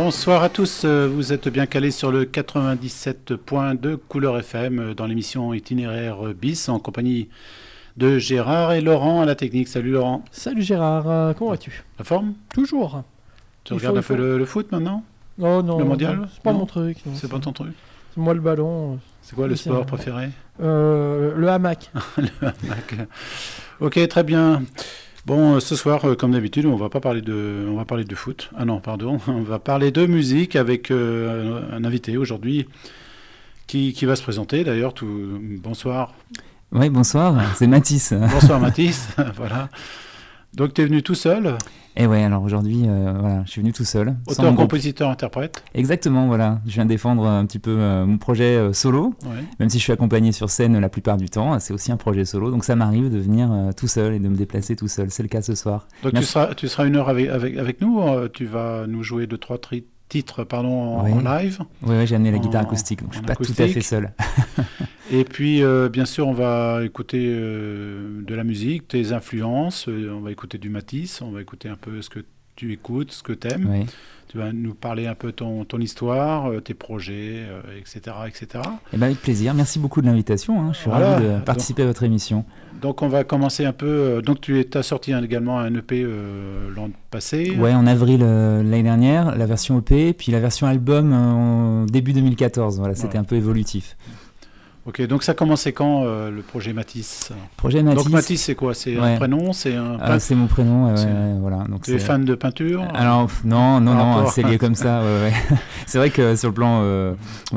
Bonsoir à tous, vous êtes bien calés sur le 97.2 Couleur FM dans l'émission Itinéraire bis en compagnie de Gérard et Laurent à la technique. Salut Laurent. Salut Gérard, comment vas-tu? La forme? Toujours. Tu regardes un peu le foot maintenant? Non, le mondial? Non, c'est pas mon truc. Non, c'est pas ton truc? C'est moi le ballon. C'est quoi le sport préféré? Le hamac. Le hamac. Ok, très bien. Bon, ce soir, comme d'habitude, on va parler de foot. Ah non, pardon, on va parler de musique avec un invité aujourd'hui qui va se présenter. D'ailleurs, bonsoir. Oui, bonsoir, c'est Mathis. Bonsoir Mathis, voilà. Donc tu es venu tout seul? Et ouais, alors aujourd'hui, voilà, je suis venu tout seul. Auteur, compositeur, interprète? Exactement, voilà. Je viens défendre un petit peu mon projet solo, ouais. Même si je suis accompagné sur scène la plupart du temps, c'est aussi un projet solo, donc ça m'arrive de venir tout seul et de me déplacer tout seul. C'est le cas ce soir. Donc tu seras une heure avec nous, tu vas nous jouer 2-3 titres en live. Oui, j'ai amené la guitare acoustique, donc je ne suis pas tout à fait seul. Et puis, bien sûr, on va écouter de la musique, tes influences, on va écouter du Matisse, on va écouter un peu ce que tu écoutes, ce que tu aimes. Oui. Tu vas nous parler un peu ton histoire, tes projets, etc. etc. Et ben avec plaisir, merci beaucoup de l'invitation, hein. Je suis ravi de participer à votre émission. Donc on va commencer un peu, donc tu as sorti également un EP l'an passé. Ouais, en avril l'année dernière, la version EP, puis la version album en début 2014, voilà, c'était un peu évolutif. Ok, donc ça a commencé quand le projet Matisse? Donc Matisse, c'est quoi? C'est un prénom? C'est c'est mon prénom, voilà. Tu es fan de peinture? Alors non, c'est lié comme ça. Ouais. C'est vrai que sur le plan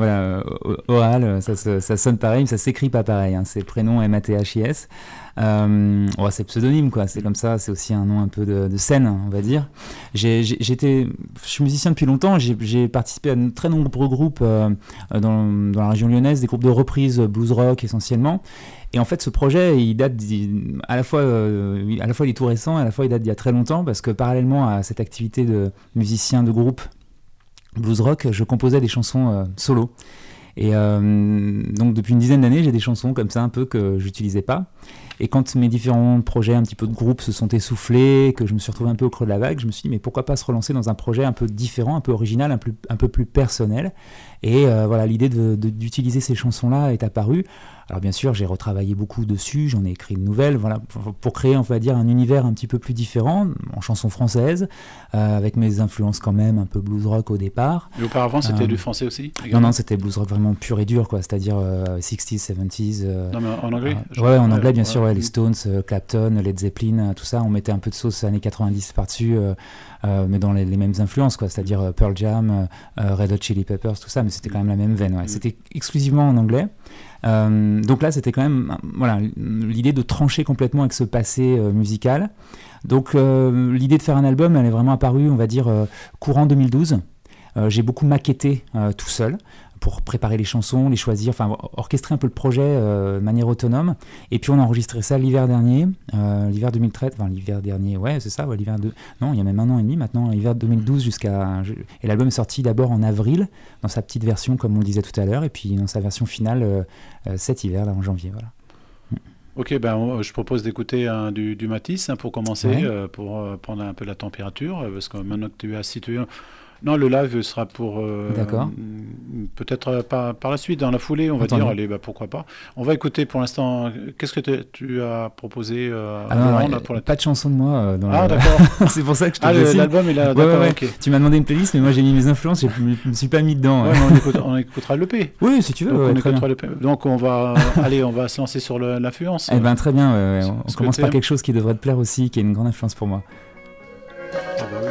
oral, ça sonne pareil, mais ça s'écrit pas pareil. Hein. C'est le prénom Mathis. C'est pseudonyme, quoi. C'est comme ça. C'est aussi un nom un peu de scène, on va dire. Je suis musicien depuis longtemps. J'ai participé à de très nombreux groupes dans la région lyonnaise, des groupes de reprise blues rock essentiellement. Et en fait, ce projet, il date à la fois il est tout récent, à la fois il date d'il y a très longtemps, parce que parallèlement à cette activité de musicien de groupe blues rock, je composais des chansons solo. Et donc depuis une dizaine d'années, j'ai des chansons comme ça un peu que j'utilisais pas. Et quand mes différents projets un petit peu de groupe se sont essoufflés, que je me suis retrouvé un peu au creux de la vague, je me suis dit mais pourquoi pas se relancer dans un projet un peu différent, un peu original, un peu plus personnel. Et l'idée d'utiliser ces chansons-là est apparue. Alors bien sûr, j'ai retravaillé beaucoup dessus, j'en ai écrit de nouvelles, voilà, pour créer, on va dire, un univers un petit peu plus différent, en chanson française, avec mes influences quand même, un peu blues rock au départ. Et auparavant, c'était du français aussi Non, c'était blues rock vraiment pur et dur, quoi, c'est-à-dire 60s, 70s. Non, mais en anglais Ouais, en anglais, bien sûr, les Stones, Clapton, Led Zeppelin, tout ça, on mettait un peu de sauce années 90 par-dessus, mais dans les mêmes influences, quoi, c'est-à-dire Pearl Jam, Red Hot Chili Peppers, tout ça, mais c'était quand même la même veine, ouais. C'était exclusivement en anglais. Donc là, c'était quand même l'idée de trancher complètement avec ce passé musical. Donc l'idée de faire un album, elle est vraiment apparue, on va dire, courant 2012. J'ai beaucoup maquetté tout seul pour préparer les chansons, les choisir, enfin orchestrer un peu le projet de manière autonome. Et puis on a enregistré ça l'hiver dernier, l'hiver 2013, enfin l'hiver dernier, ouais c'est ça, il y a même un an et demi maintenant, l'hiver 2012 et l'album est sorti d'abord en avril, dans sa petite version comme on le disait tout à l'heure, et puis dans sa version finale cet hiver, là en janvier, voilà. Ok, je propose d'écouter du Matisse pour commencer, pour prendre un peu la température, parce que maintenant que tu as situé... Non, le live sera pour... peut-être par la suite, dans la foulée, on va dire, allez, pourquoi pas. On va écouter pour l'instant, qu'est-ce que tu as proposé pas de chanson de moi. d'accord. C'est pour ça que je te dis. L'album est là, d'accord, okay. Tu m'as demandé une playlist, mais moi j'ai mis mes influences, je me suis pas mis dedans. Ouais, mais on écoutera l'EP. Oui, si tu veux. Donc, on écoutera l'EP. Donc on va se lancer sur l'influence. Eh ben très bien, on commence par quelque chose qui devrait te plaire aussi, qui est une grande influence pour moi. Ah bah oui.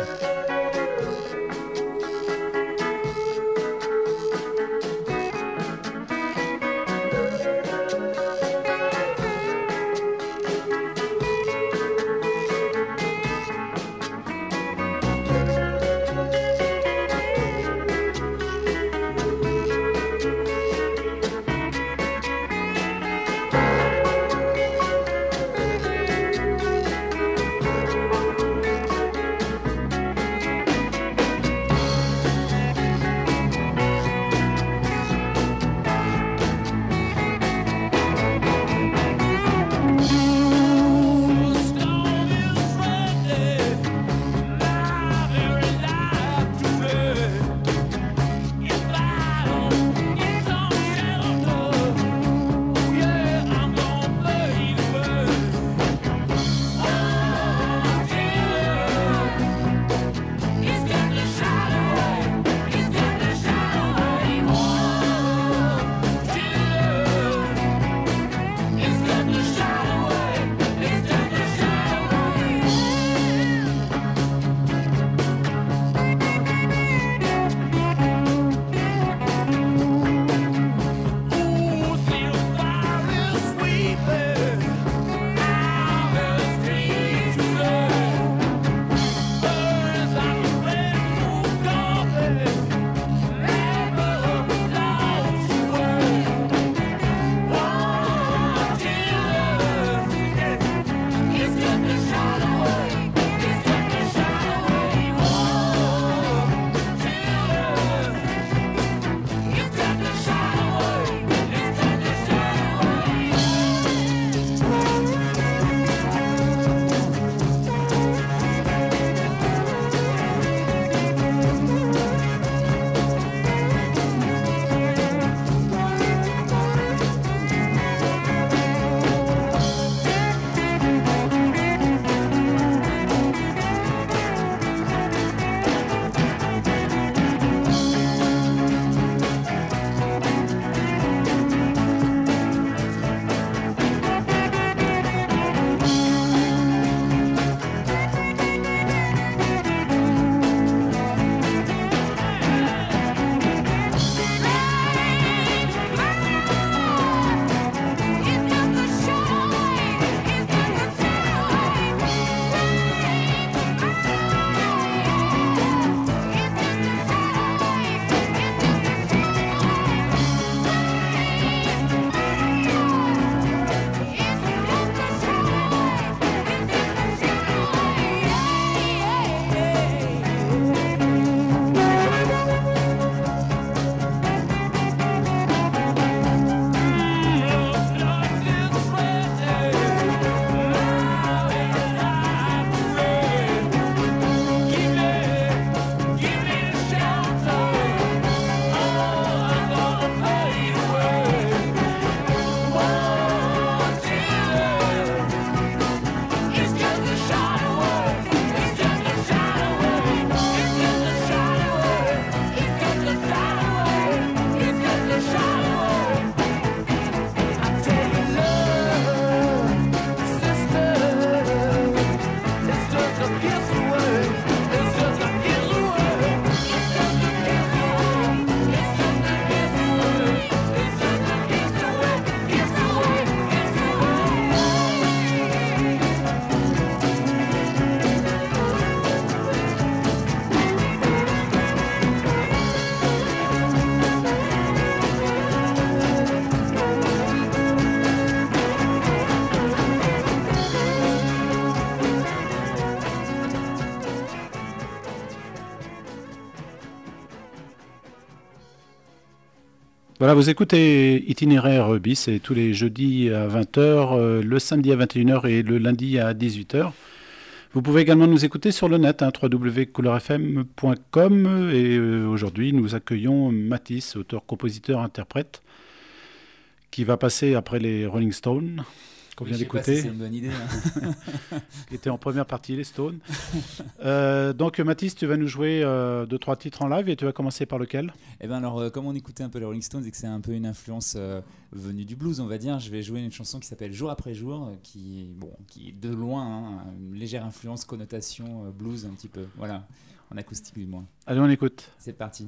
Voilà, vous écoutez Itinéraire bis, c'est tous les jeudis à 20h, le samedi à 21h et le lundi à 18h. Vous pouvez également nous écouter sur le net, www.couleur-fm.com, et aujourd'hui nous accueillons Matisse, auteur, compositeur, interprète, qui va passer après les Rolling Stones, qu'on vient d'écouter. Si c'est une bonne idée. Qui était en première partie, les Stones. Donc Mathis, tu vas nous jouer 2-3 titres en live et tu vas commencer par lequel ? Eh bien alors, comme on écoutait un peu les Rolling Stones et que c'est un peu une influence venue du blues, on va dire, je vais jouer une chanson qui s'appelle Jour après jour, qui de loin, une légère influence, connotation blues un petit peu. Voilà, en acoustique du moins. Allez, on écoute. C'est parti.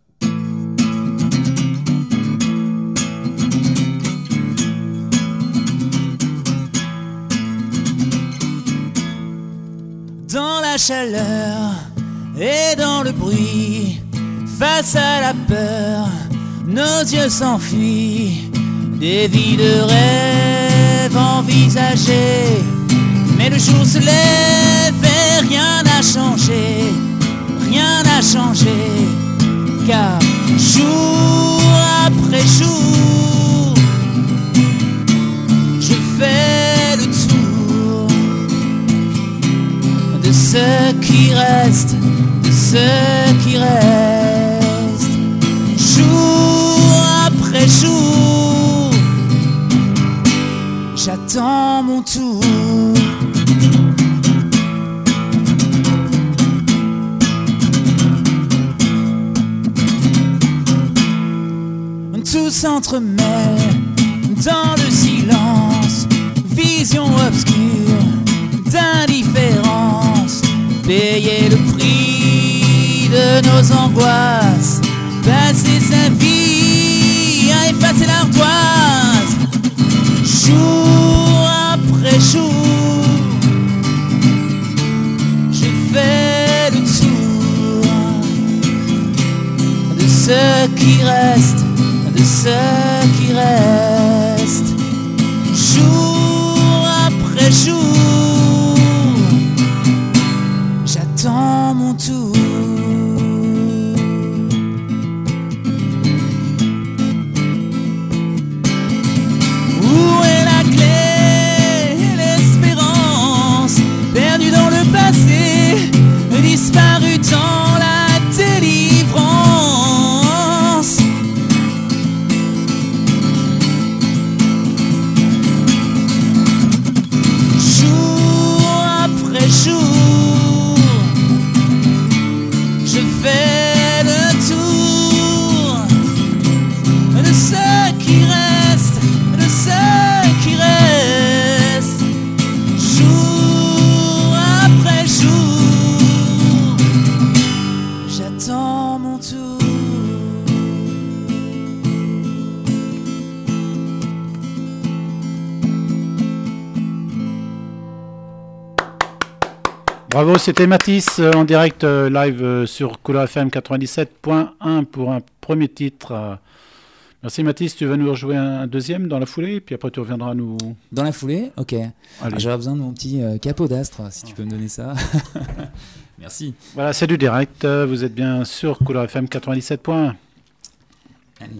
Dans la chaleur et dans le bruit, face à la peur, nos yeux s'enfuient. Des vies de rêve envisagées, mais le jour se lève et rien n'a changé, car jour après jour, je fais le tour de ce qui reste, jour après jour, j'attends mon tour. Tout s'entremêle dans le silence, vision obscure d'indifférence, payer le prix de nos angoisses, passer sa vie à effacer l'ardoise, jour après jour, je fais le tour de ce qui reste, jour après jour, j'attends mon tour. Où est la clé, l'espérance, perdue dans le passé, disparue dans la délivrance? Jour, je fais le tour de ce qui reste, jour après jour, j'attends mon tour. Bravo, c'était Mathis en direct live sur Couleur FM 97.1 pour un premier titre. Merci Mathis, tu vas nous rejouer un deuxième dans la foulée, puis après tu reviendras nous... Dans la foulée ? Ok. J'aurais besoin de mon petit capot d'astre, si tu peux me donner ça. Merci. Voilà, c'est du direct, vous êtes bien sur Couleur FM 97.1. Allez.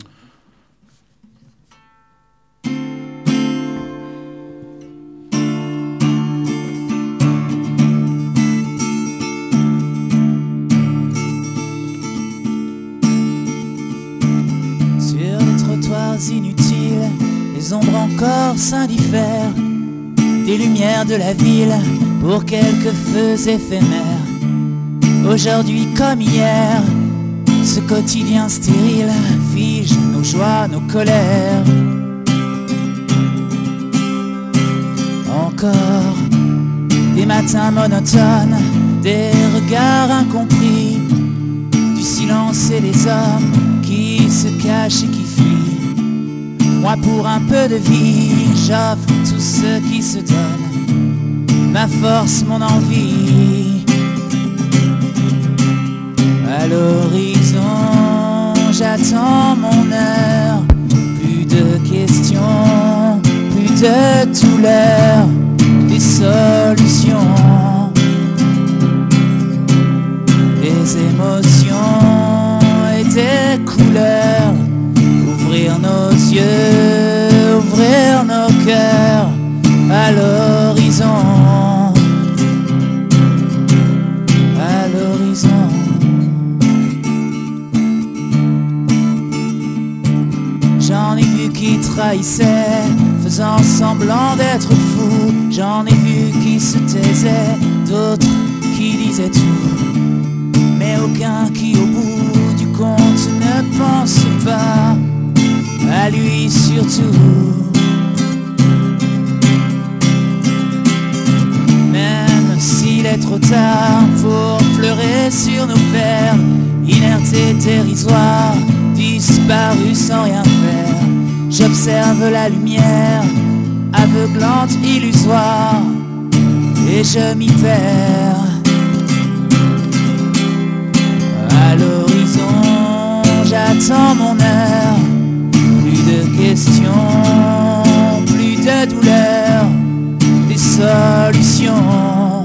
Inutiles, les ombres encore s'indiffèrent, des lumières de la ville pour quelques feux éphémères. Aujourd'hui comme hier, ce quotidien stérile fige nos joies, nos colères. Encore des matins monotones, des regards incompris, du silence et des hommes qui se cachent et qui fuient. Moi pour un peu de vie, j'offre tout ce qui se donne, ma force, mon envie. À l'horizon, j'attends mon heure, plus de questions, plus de douleur, des solutions, des émotions et des couleurs. Ouvrir nos yeux, ouvrir nos cœurs à l'horizon, à l'horizon. J'en ai vu qui trahissaient, faisant semblant d'être fous. J'en ai vu qui se taisaient, d'autres qui disaient tout, mais aucun qui au bout du compte ne pense pas à lui surtout. Même s'il est trop tard pour pleurer sur nos pères, inertes et dérisoires, disparus sans rien faire, j'observe la lumière, aveuglante, illusoire, et je m'y perds. À l'horizon, j'attends mon heure, plus de questions, plus de douleurs, des solutions,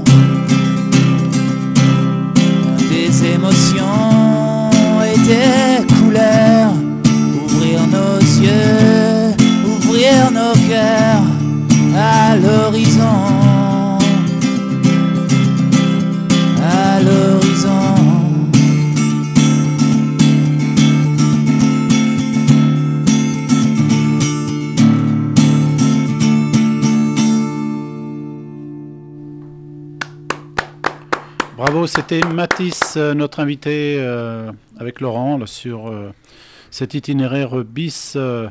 des émotions et des couleurs. Ouvrir nos yeux, ouvrir nos cœurs à l'horizon, à l'horizon. Bravo, c'était Mathis, notre invité avec Laurent là, sur cet itinéraire bis.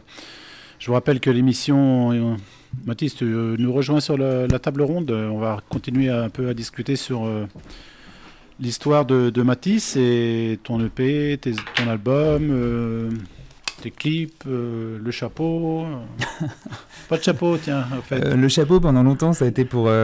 Je vous rappelle que l'émission, Mathis, tu nous rejoins sur la table ronde. On va continuer un peu à discuter sur l'histoire de Mathis et ton EP, ton album, tes clips, le chapeau. Pas de chapeau, tiens, en fait. Le chapeau, pendant longtemps, ça a été pour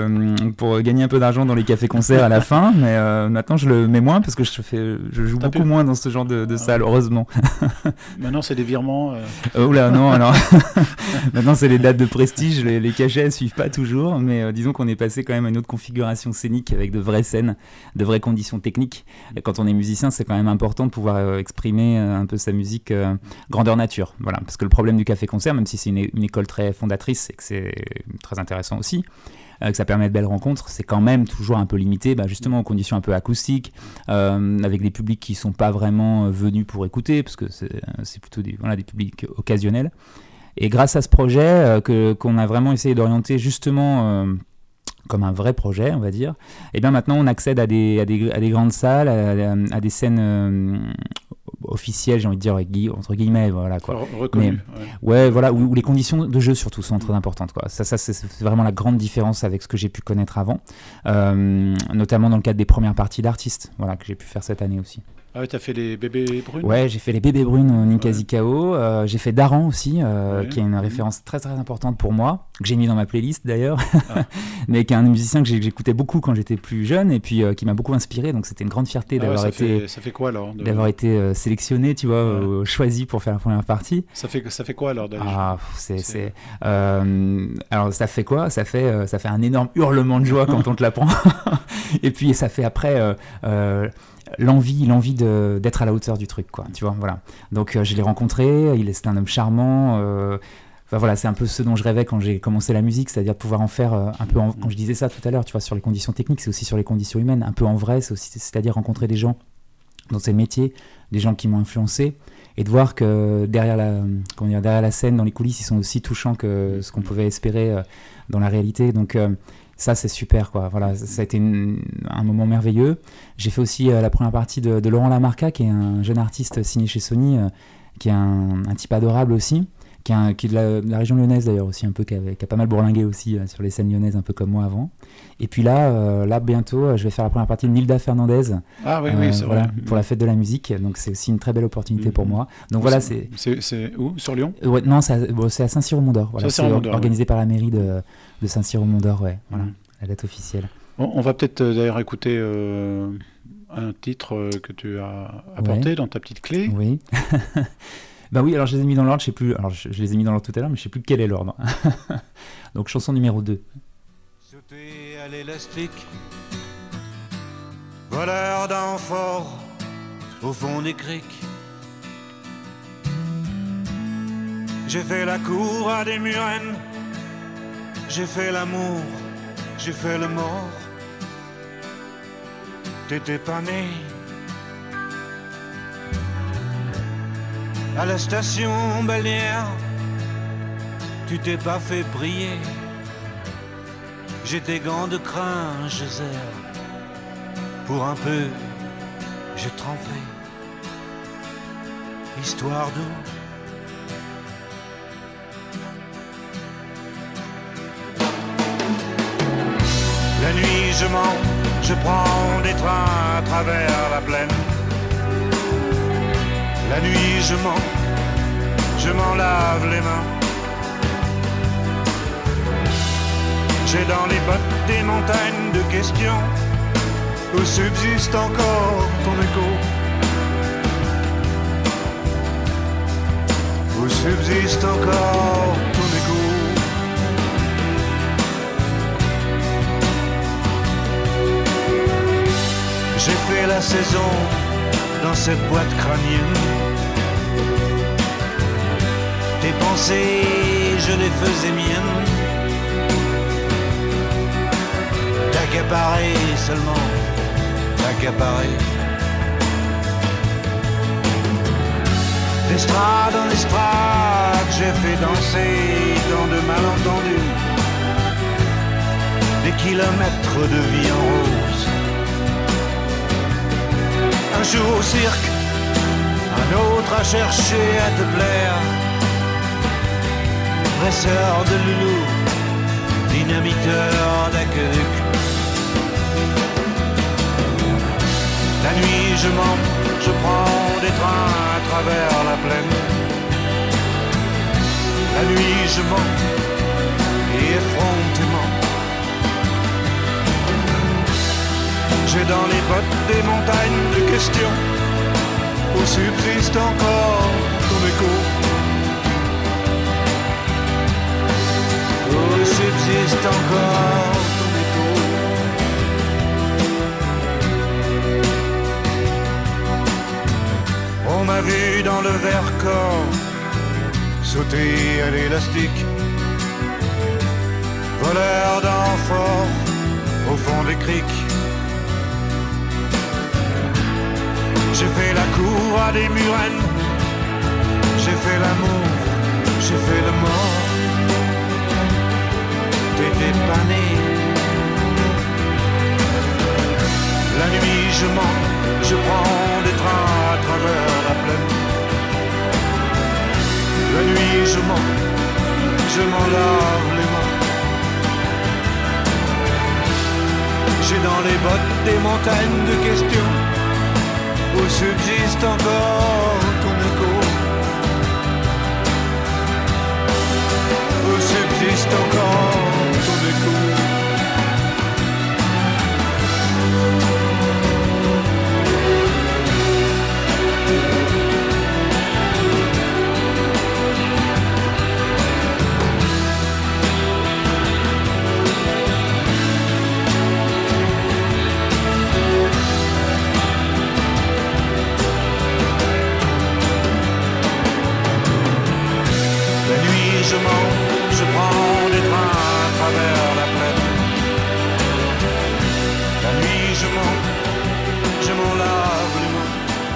gagner un peu d'argent dans les cafés-concerts à la fin, mais maintenant je le mets moins parce que je joue beaucoup moins dans ce genre de salle, heureusement. Maintenant, c'est des virements. Oula, non, alors. Maintenant, c'est les dates de prestige, les cachets ne suivent pas toujours, mais disons qu'on est passé quand même à une autre configuration scénique avec de vraies scènes, de vraies conditions techniques. Et quand on est musicien, c'est quand même important de pouvoir exprimer un peu sa musique grandeur nature. Voilà, parce que le problème du café-concert, même si c'est une école très fondatrice et que c'est très intéressant aussi, que ça permet de belles rencontres, c'est quand même toujours un peu limité justement aux conditions un peu acoustiques, avec des publics qui ne sont pas vraiment venus pour écouter, parce que c'est plutôt des publics occasionnels. Et grâce à ce projet qu'on a vraiment essayé d'orienter justement comme un vrai projet, on va dire, et bien maintenant on accède à des grandes salles, à des scènes officielles, j'ai envie de dire entre guillemets, voilà quoi. Reconnu. Ouais, voilà, où les conditions de jeu surtout sont très importantes, quoi. Ça c'est vraiment la grande différence avec ce que j'ai pu connaître avant, notamment dans le cadre des premières parties d'artistes, voilà, que j'ai pu faire cette année aussi. Ah oui, t'as fait les bébés brunes. Ouais, j'ai fait les bébés brunes au Ninkasi Kao. J'ai fait Daran aussi, qui est une référence très très importante pour moi, que j'ai mis dans ma playlist d'ailleurs, mais qui est un musicien que j'écoutais beaucoup quand j'étais plus jeune et puis qui m'a beaucoup inspiré. Donc c'était une grande fierté d'avoir ça fait quoi alors d'avoir été sélectionné, tu vois, choisi pour faire la première partie. Ça fait quoi alors alors ça fait quoi ? Ça fait un énorme hurlement de joie quand on te l'apprend. Et puis ça fait après. L'envie d'être à la hauteur du truc, quoi, tu vois, voilà. Donc je l'ai rencontré, c'était un homme charmant, enfin voilà, c'est un peu ce dont je rêvais quand j'ai commencé la musique, c'est-à-dire de pouvoir en faire un peu, quand je disais ça tout à l'heure, tu vois, sur les conditions techniques, c'est aussi sur les conditions humaines, un peu en vrai, c'est-à-dire rencontrer des gens dans ces métiers, des gens qui m'ont influencé, et de voir que derrière la scène, dans les coulisses, ils sont aussi touchants que ce qu'on pouvait espérer dans la réalité, donc... ça, c'est super, quoi. Voilà, ça a été un moment merveilleux. J'ai fait aussi la première partie de Laurent Lamarca, qui est un jeune artiste signé chez Sony, qui est un type adorable aussi, qui est de la région lyonnaise d'ailleurs aussi, un peu, qui a pas mal bourlingué aussi sur les scènes lyonnaises, un peu comme moi avant. Et puis là bientôt, je vais faire la première partie de Nilda Fernandez. Ah oui, c'est voilà, vrai. Pour la fête de la musique, donc c'est aussi une très belle opportunité pour moi. Donc voilà, c'est où, sur Lyon? Ouais, non, c'est à Saint-Cyr-au-Mont-d'Or. Voilà, c'est organisé par la mairie de Saint-Cyr-au-Mont-d'Or, ouais. Voilà, la date officielle. On va peut-être d'ailleurs écouter un titre que tu as apporté dans ta petite clé. Oui. Bah oui, alors je les ai mis dans l'ordre, je sais plus. Alors je les ai mis dans l'ordre tout à l'heure, mais je sais plus quel est l'ordre. Donc chanson numéro 2. Sauter à l'élastique, voleur d'amphores au fond des criques. J'ai fait la cour à des murennes, j'ai fait l'amour, j'ai fait le mort. T'étais pas né. À la station balnéaire, tu t'es pas fait briller. J'ai tes gants de crin, je serre. Pour un peu, j'ai trempé. Histoire d'eau. La nuit je mens, je prends des trains à travers la plaine. La nuit je m'en lave les mains. J'ai dans les bottes des montagnes de questions où subsiste encore ton écho. Où subsiste encore ton écho. J'ai fait la saison dans cette boîte crânienne. Tes pensées, je les faisais miennes. T'accaparer seulement, t'accaparer. D'estrade en estrade, j'ai fait danser dans de malentendus. Des kilomètres de vie en rose. Un jour au cirque, un autre à chercher à te plaire. Presseur de loulou, dynamiteur d'aqueduc. La nuit je mens, je prends des trains à travers la plaine. La nuit je mens, et effrontément. J'ai dans les bottes des montagnes de questions où subsiste encore ton écho. Où subsiste encore ton écho. On m'a vu dans le Vercors sauter à l'élastique, voleur d'amphores au fond des criques. J'ai fait la cour à des murennes, j'ai fait l'amour, j'ai fait le mort. T'étais pas né. La nuit je mens, je prends des trains à travers la plaine. La nuit je mens, je m'en lave les mains. J'ai dans les bottes des montagnes de questions où subsiste encore ton écho. Où subsiste encore ton écho. Je mens, je prends des trains à travers la plaine. La nuit je mens, je m'en lave les mains.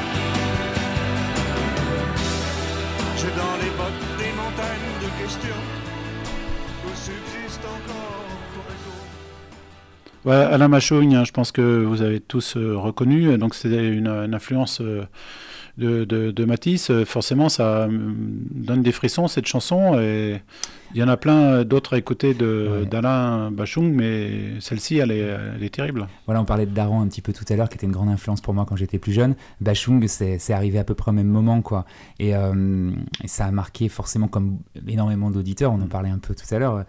J'ai dans les bottes des montagnes de questions où subsiste encore ton écho. Ouais, Alain Machogne, je pense que vous avez tous reconnu. Donc c'est une influence de Matisse, forcément ça donne des frissons cette chanson, et il y en a plein d'autres à écouter d'Alain Bashung, mais celle-ci elle est terrible. Voilà, on parlait de Daron un petit peu tout à l'heure, qui était une grande influence pour moi quand j'étais plus jeune. Bashung, c'est arrivé à peu près au même moment, quoi. Et ça a marqué forcément, comme énormément d'auditeurs, on en parlait un peu tout à l'heure,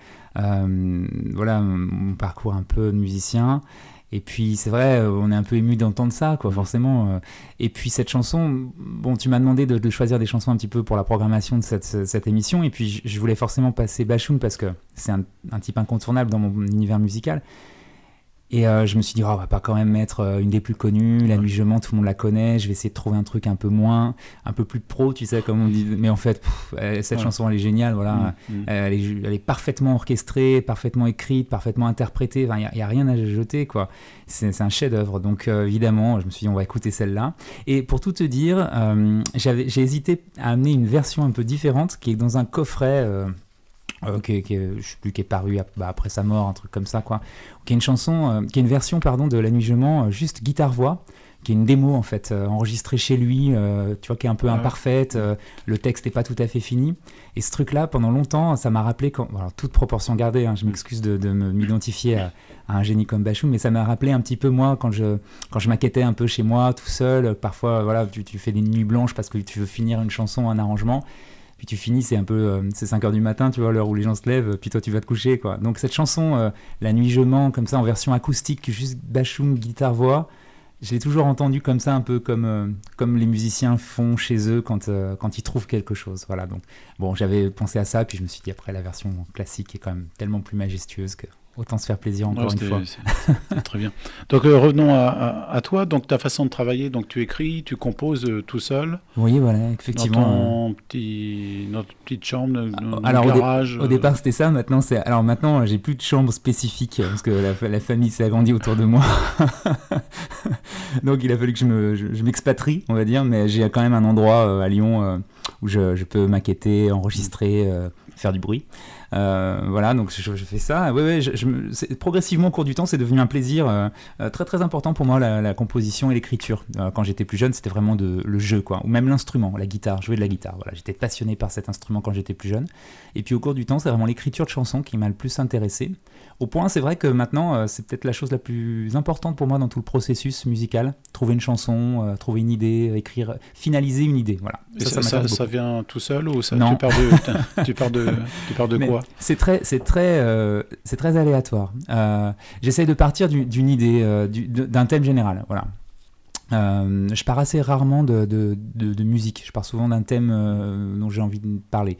voilà, mon parcours un peu musicien. Et puis c'est vrai, on est un peu ému d'entendre ça, quoi, forcément. Et puis cette chanson, bon, tu m'as demandé de choisir des chansons un petit peu pour la programmation de cette émission, et puis je voulais forcément passer Bashung parce que c'est un type incontournable dans mon univers musical. Et je me suis dit, on va pas quand même mettre une des plus connues, La Nuit je mens, tout le monde la connaît, je vais essayer de trouver un truc un peu plus pro, tu sais, comme on dit. Mais en fait, cette chanson, elle est géniale, voilà. Elle est parfaitement orchestrée, parfaitement écrite, parfaitement interprétée, enfin, il n'y a rien à jeter, quoi. C'est un chef-d'œuvre, donc évidemment, je me suis dit, on va écouter celle-là. Et pour tout te dire, j'ai hésité à amener une version un peu différente, qui est dans un coffret... je sais plus, qui est paru après sa mort, un truc comme ça, quoi. Qui est une chanson, qui est une version, de La Nuit je mens, juste guitare-voix, qui est une démo en fait, enregistrée chez lui, tu vois, qui est un peu imparfaite, le texte n'est pas tout à fait fini. Et ce truc-là, pendant longtemps, ça m'a rappelé, alors toute proportion gardée, hein, je m'excuse de m'identifier à un génie comme Bashung, mais ça m'a rappelé un petit peu moi quand je maquettais un peu chez moi, tout seul. Parfois, voilà, tu fais des nuits blanches parce que tu veux finir une chanson, un arrangement. Puis tu finis, c'est 5h du matin, tu vois, l'heure où les gens se lèvent, puis toi tu vas te coucher, quoi. Donc cette chanson, La Nuit je mens, comme ça, en version acoustique, juste Bashung, guitare-voix, je l'ai toujours entendue comme ça, un peu comme les musiciens font chez eux quand ils trouvent quelque chose. Voilà, donc bon, j'avais pensé à ça, puis je me suis dit, après, la version classique est quand même tellement plus majestueuse que... Autant se faire plaisir encore une fois. C'est très bien. Donc revenons à toi. Donc ta façon de travailler, donc tu écris, tu composes tout seul. Oui, voilà, effectivement. Dans notre petite chambre, notre alors, garage. Au départ c'était ça. Maintenant j'ai plus de chambre spécifique parce que la famille s'est agrandie autour de moi. Donc il a fallu que je m'expatrie, on va dire. Mais j'ai quand même un endroit à Lyon où je peux maqueter, enregistrer, faire du bruit. Voilà, donc je fais ça. Progressivement au cours du temps, c'est devenu un plaisir très très important pour moi, la composition et l'écriture. Quand j'étais plus jeune, c'était vraiment le jeu, quoi, ou même l'instrument, la guitare, jouer de la guitare. Voilà, j'étais passionné par cet instrument quand j'étais plus jeune. Et puis au cours du temps, c'est vraiment l'écriture de chansons qui m'a le plus intéressé. Au point, c'est vrai que maintenant, c'est peut-être la chose la plus importante pour moi dans tout le processus musical. Trouver une chanson, trouver une idée, écrire, finaliser une idée. Voilà. Ça vient tout seul ou ça, non. tu pars de quoi? C'est très aléatoire. J'essaye de partir d'une idée, d'un thème général. Voilà. Je pars assez rarement de musique. Je pars souvent d'un thème dont j'ai envie de parler.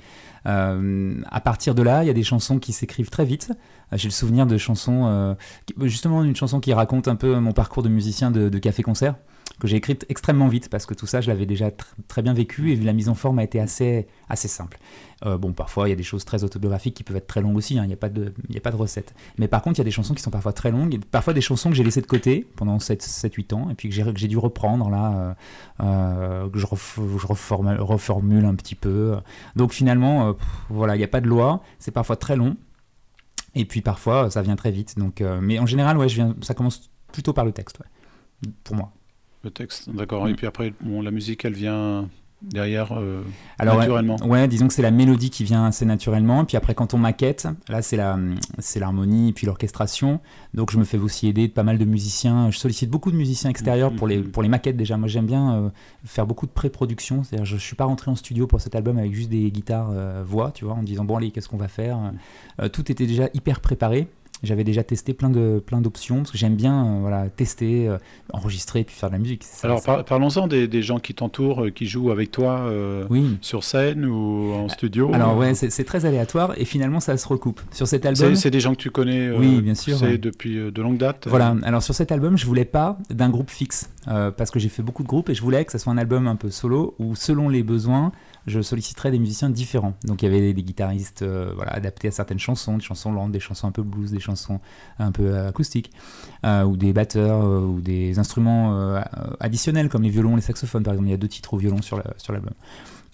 À partir de là, il y a des chansons qui s'écrivent très vite. J'ai le souvenir de chansons, justement une chanson qui raconte un peu mon parcours de musicien de café-concert, que j'ai écrite extrêmement vite parce que tout ça, je l'avais déjà très bien vécu et la mise en forme a été assez simple. Bon, parfois, il y a des choses très autobiographiques qui peuvent être très longues aussi, hein, il n'y a pas de recette. Mais par contre, il y a des chansons qui sont parfois très longues, et parfois des chansons que j'ai laissées de côté pendant 7-8 ans, et puis que j'ai dû reprendre, là, que je reformule un petit peu. Donc finalement, voilà, il n'y a pas de loi, c'est parfois très long, et puis parfois, ça vient très vite. Donc, mais en général, ça commence plutôt par le texte, pour moi. Le texte, d'accord. Et puis après, la musique, elle vient derrière naturellement. Ouais, disons que c'est la mélodie qui vient assez naturellement. Puis après, quand on maquette, là, c'est l'harmonie et puis l'orchestration. Donc, je me fais aussi aider de pas mal de musiciens. Je sollicite beaucoup de musiciens extérieurs pour les maquettes déjà. Moi, j'aime bien faire beaucoup de pré-production. C'est-à-dire, je suis pas rentré en studio pour cet album avec juste des guitares voix, tu vois, en me disant bon allez, qu'est-ce qu'on va faire. Tout était déjà hyper préparé. J'avais déjà testé plein d'options parce que j'aime bien tester, enregistrer puis faire de la musique. Alors parlons-en des gens qui t'entourent, qui jouent avec toi sur scène ou en studio. Alors c'est très aléatoire et finalement ça se recoupe. Sur cet album, c'est des gens que tu connais oui, bien sûr, depuis de longue date. Voilà, alors sur cet album je voulais pas d'un groupe fixe parce que j'ai fait beaucoup de groupes et je voulais que ça soit un album un peu solo où selon les besoins je solliciterais des musiciens différents. Donc il y avait des guitaristes adaptés à certaines chansons, des chansons lentes, des chansons un peu blues, des chansons un peu acoustiques, ou des batteurs, ou des instruments additionnels comme les violons, les saxophones par exemple. Il y a 2 titres au violon sur l'album.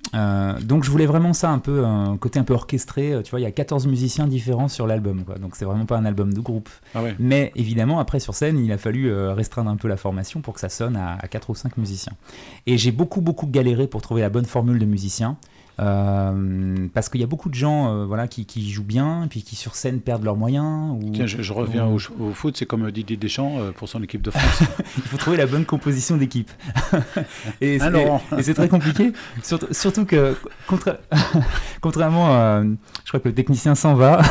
Donc je voulais vraiment ça, un peu un côté un peu orchestré. Tu vois, il y a 14 musiciens différents sur l'album, quoi. Donc c'est vraiment pas un album de groupe. Ah ouais. Mais évidemment, après sur scène, il a fallu restreindre un peu la formation pour que ça sonne à 4 ou 5 musiciens. Et j'ai beaucoup galéré pour trouver la bonne formule de musiciens. Parce qu'il y a beaucoup de gens qui jouent bien, puis qui sur scène perdent leurs moyens. Tiens, je reviens au foot, c'est comme Didier Deschamps pour son équipe de France. Il faut trouver la bonne composition d'équipe. et c'est très compliqué, surtout que contrairement à... Je crois que le technicien s'en va.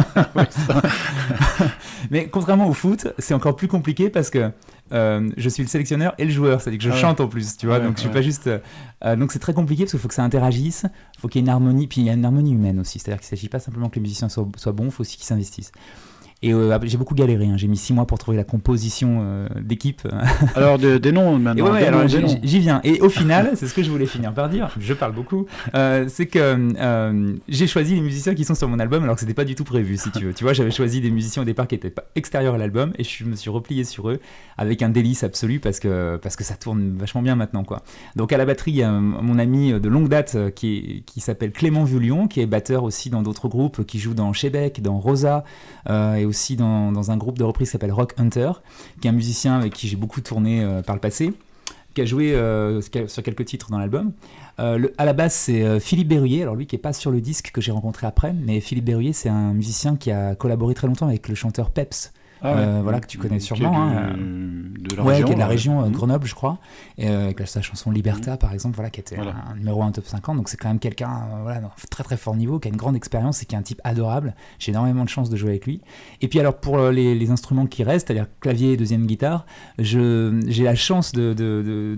Mais contrairement au foot, c'est encore plus compliqué parce que je suis le sélectionneur et le joueur, c'est-à-dire que je chante en plus, tu vois, donc je suis pas juste... donc c'est très compliqué parce qu'il faut que ça interagisse, il faut qu'il y ait une harmonie, puis il y a une harmonie humaine aussi, c'est-à-dire qu'il ne s'agit pas simplement que les musiciens soient bons, il faut aussi qu'ils s'investissent. Et j'ai beaucoup galéré, hein. J'ai mis 6 mois pour trouver la composition d'équipe. Alors des noms maintenant. Alors j'y viens. Et au final, c'est ce que je voulais finir par dire, je parle beaucoup, c'est que j'ai choisi les musiciens qui sont sur mon album alors que c'était pas du tout prévu, si tu veux. Tu vois, j'avais choisi des musiciens au départ qui étaient pas extérieurs à l'album et je me suis replié sur eux avec un délice absolu parce que ça tourne vachement bien maintenant, quoi. Donc à la batterie, il y a mon ami de longue date qui s'appelle Clément Vullion, qui est batteur aussi dans d'autres groupes, qui joue dans Chebec, dans Rosa, et aussi dans un groupe de reprise qui s'appelle Rock Hunter, qui est un musicien avec qui j'ai beaucoup tourné par le passé, qui a joué sur quelques titres dans l'album. À la basse, c'est Philippe Berruyer, alors lui qui n'est pas sur le disque que j'ai rencontré après, mais Philippe Berruyer, c'est un musicien qui a collaboré très longtemps avec le chanteur Peps. Voilà, que tu connais sûrement, de la région, qui est de la région Grenoble, je crois, avec sa chanson Liberta, par exemple, qui était un numéro 1 top 50, donc c'est quand même quelqu'un très très fort niveau, qui a une grande expérience et qui est un type adorable. J'ai énormément de chance de jouer avec lui. Et puis alors pour les instruments qui restent, c'est-à-dire clavier et deuxième guitare, j'ai la chance que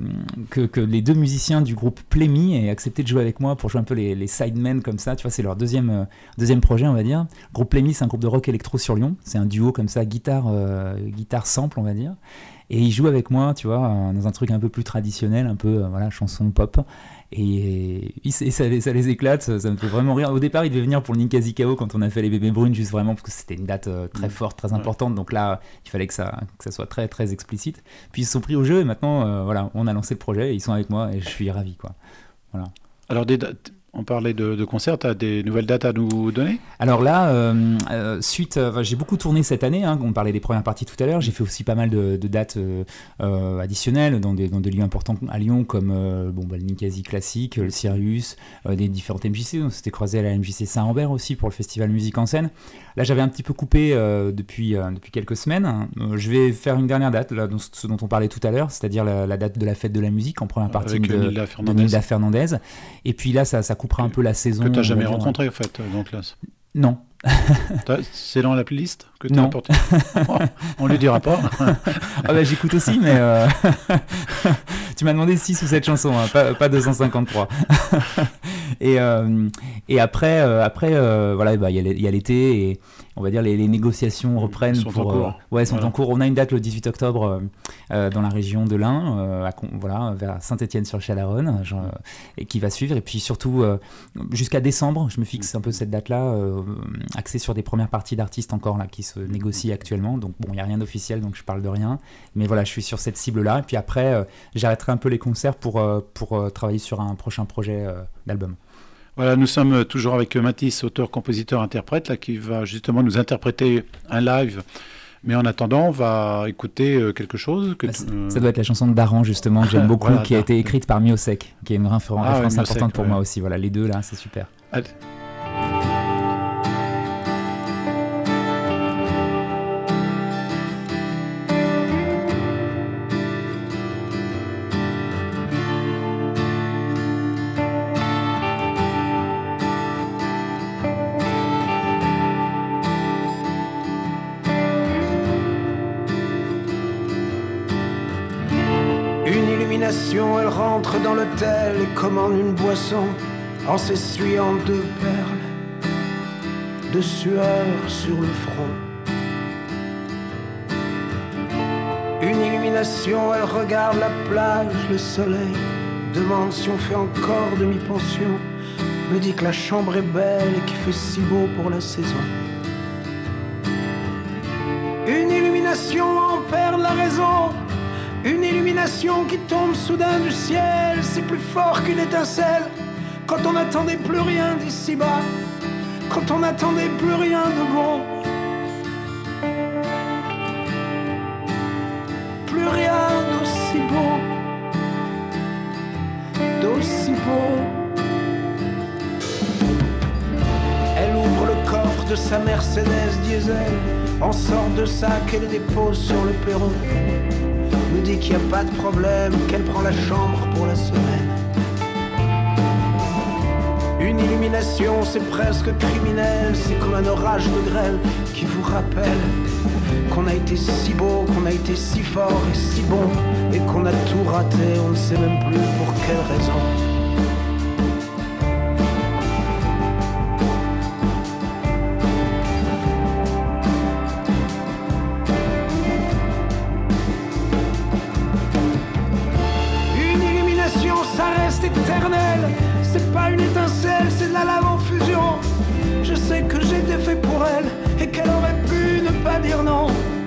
les 2 musiciens du groupe Plémy aient accepté de jouer avec moi pour jouer un peu les sidemen comme ça, tu vois, c'est leur deuxième projet, on va dire. Le groupe Plémy, c'est un groupe de rock électro sur Lyon, c'est un duo comme ça, guitare sample, on va dire, et ils jouent avec moi, tu vois, dans un truc un peu plus traditionnel, un peu chanson pop, et ça les éclate, ça me fait vraiment rire. Au départ, ils devaient venir pour le Ninkasi Kao quand on a fait les Bébés Brunes, juste vraiment parce que c'était une date très forte, très importante, donc là il fallait que ça soit très très explicite, puis ils se sont pris au jeu et maintenant on a lancé le projet et ils sont avec moi et je suis ravi, quoi. Voilà. Alors on parlait de concerts, tu as des nouvelles dates à nous donner ? Alors là, j'ai beaucoup tourné cette année, hein, on parlait des premières parties tout à l'heure, j'ai fait aussi pas mal de dates additionnelles dans des lieux importants à Lyon, comme le Ninkasi classique, le Sirius, des différentes MJC, on s'était croisé à la MJC Saint-Rambert aussi pour le festival Musique en scène. Là j'avais un petit peu coupé depuis quelques semaines, je vais faire une dernière date, là, ce dont on parlait tout à l'heure, c'est-à-dire la date de la fête de la musique en première partie de Nilda Fernandez, et puis là ça coupera un peu la saison. Que tu n'as jamais rencontré, en fait, donc là. Non. C'est dans la playlist que tu as apporté. On lui dira pas. J'écoute aussi, mais tu m'as demandé 6 ou 7 chansons, hein, pas 253. Et après, il y a l'été et on va dire les négociations reprennent. Sont en cours. On a une date le 18 octobre dans la région de l'Ain, vers Saint-Étienne-sur-Chalaronne, et qui va suivre. Et puis surtout jusqu'à décembre, je me fixe un peu cette date-là, axée sur des premières parties d'artistes encore là qui se négocient actuellement. Donc il n'y a rien d'officiel, donc je parle de rien. Mais voilà, je suis sur cette cible-là. Et puis après, j'arrêterai un peu les concerts pour travailler sur un prochain projet d'album. Voilà, nous sommes toujours avec Mathis, auteur, compositeur, interprète, là, qui va justement nous interpréter un live. Mais en attendant, on va écouter quelque chose. Ça doit être la chanson de Daran, justement, que j'aime beaucoup, qui a été écrite par Miosek, qui est une référence importante pour moi aussi. Voilà, les deux, là, c'est super. Allez. Elle rentre dans l'hôtel et commande une boisson en s'essuyant 2 perles de sueur sur le front. Une illumination, elle regarde la plage, le soleil, demande si on fait encore demi-pension, me dit que la chambre est belle et qu'il fait si beau pour la saison. Une illumination en perd la raison. Une illumination qui tombe soudain du ciel, c'est plus fort qu'une étincelle, quand on n'attendait plus rien d'ici-bas, quand on n'attendait plus rien de bon, plus rien d'aussi beau, d'aussi beau. Elle ouvre le coffre de sa Mercedes diesel, en sort de sac et le dépose sur le perron. Me dit qu'il n'y a pas de problème, qu'elle prend la chambre pour la semaine. Une illumination, c'est presque criminel, c'est comme un orage de grêle qui vous rappelle qu'on a été si beau, qu'on a été si fort et si bon, et qu'on a tout raté, on ne sait même plus pour quelle raison. Une illumination, ça reste éternel. C'est pas une étincelle, c'est de la lave en fusion. Je sais que j'étais fait pour elle et qu'elle aurait pu ne pas dire non.